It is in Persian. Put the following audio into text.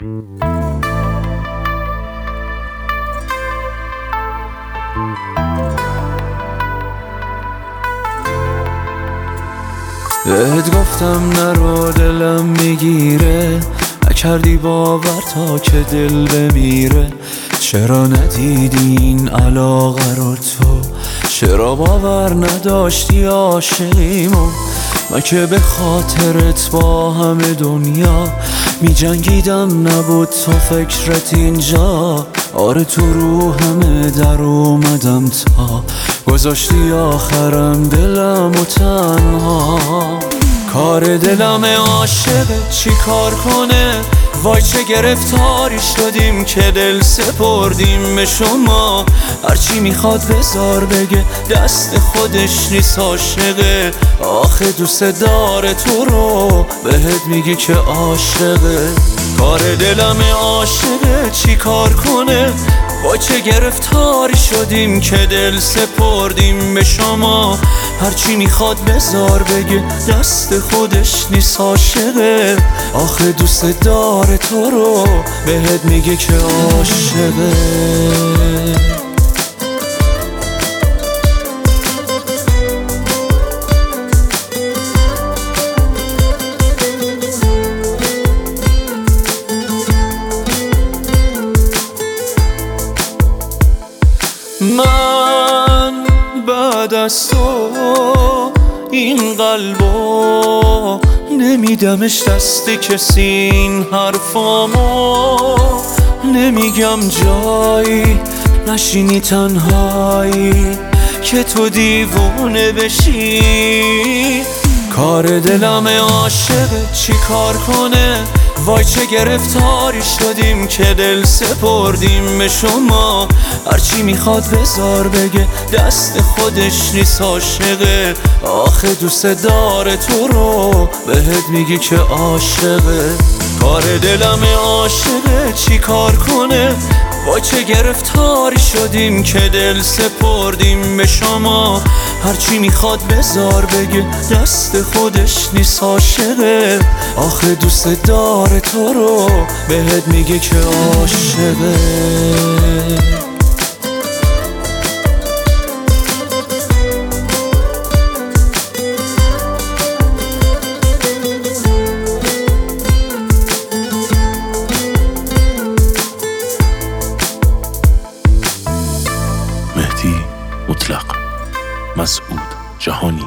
بهت گفتم نرو دلم میگیره، نکردی باور تا که دل بمیره. چرا ندیدی این علاقه رو تو؟ چرا باور نداشتی عاشقیمو؟ من که به خاطرت با همه دنیا می جنگیدم، نبود تو فکرت اینجا. آره تو رو همه در اومدم تا گذاشتی آخرم دلم و تنها. کار دلم عاشقه چی کار کنه؟ وای چه گرفتاری شدیم که دل سپردیم به شما. هرچی میخواد بذار بگه، دست خودش نیست عاشقه. آخه دوست داره تو رو، بهت میگه که عاشقه. کار دلم عاشقه چی کار کنه؟ وای چه گرفتاری شدیم که دل سپردیم به شما. هرچی میخواد بذار بگه، دست خودش نیست عاشقه. آخه دوست داره تو رو، بهت میگه که عاشقه. من بعد از تو این قلبو نمیدمش دست کسی، این حرفامو نمیگم جایی نشینی تنهایی که تو دیوونه بشی. کار دلم عاشقه چی کار کنه؟ وای چه گرفتاری شدیم که دل سپردیم به شما. هرچی میخواد بذار بگه، دست خودش نیست عاشقه. آخه دوست داره تو رو، بهت میگه که عاشقه. کار دلم عاشقه چی کار کنه؟ وای چه گرفتاری شدیم که دل سپردیم به شما. هرچی میخواد بذار بگه، دست خودش نیست عاشقه. آخه دوست داره تو رو، بهت میگه که عاشقه. مهدی مطلق، مسعود جهانی.